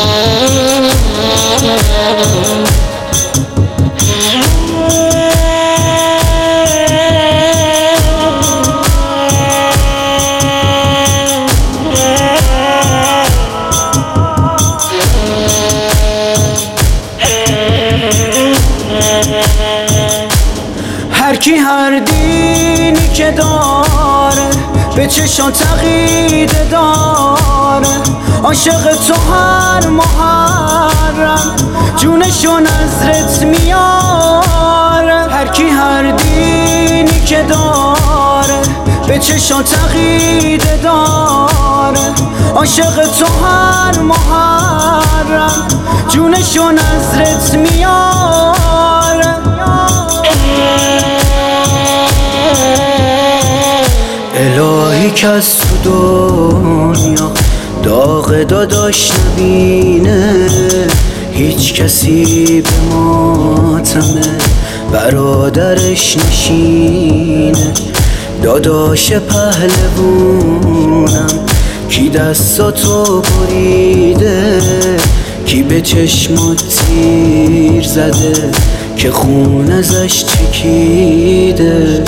هر کی هر دینی که داره به چشات عقیده داره، عاشق تو هر محرم جونشو نظرت میاره. هر کی هر دینی که داره به چشات عقیده داره، عاشق تو هر محرم جونشو نظرت میاره. الهی که از تو دنیا داغ داداش نبینه، هیچ کسی به ماتمه برادرش نشینه. داداش پهلوونم کی دستاتو بریده، کی به چشمات تیر زده که خون ازش چکیده.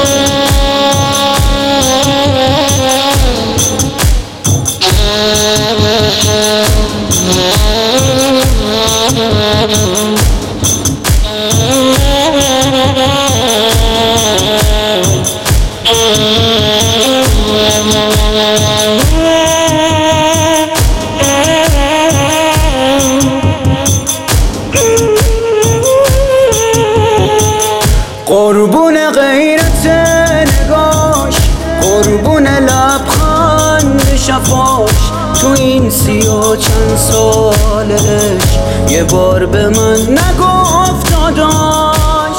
قربون غیرت نگاش، قربون لبخند شفاش، تو این 30 و چند سالش یه بار به من نگفت داداش.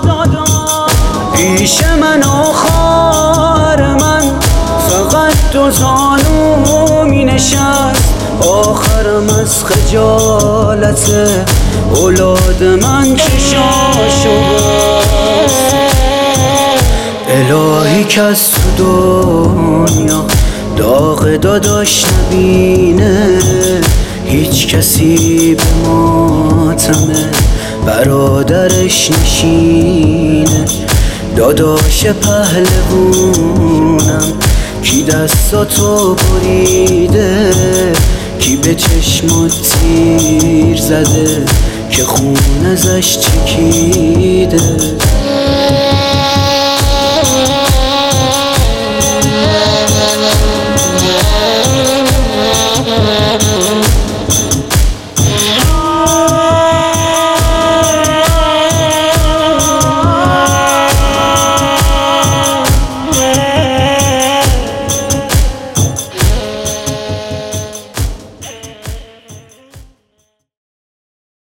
پیش من آخر من فقط دو زانو می نشست، آخرم از خجالت اولاد من چشاشو بست. الهی که از تو دنیا داغ داداش نبینه، هیچ کسی به ماتمه برادرش نشینه. داداش پهلوونم کی دستاتو بریده، کی به چشمات تیر زده که خون ازش چکیده.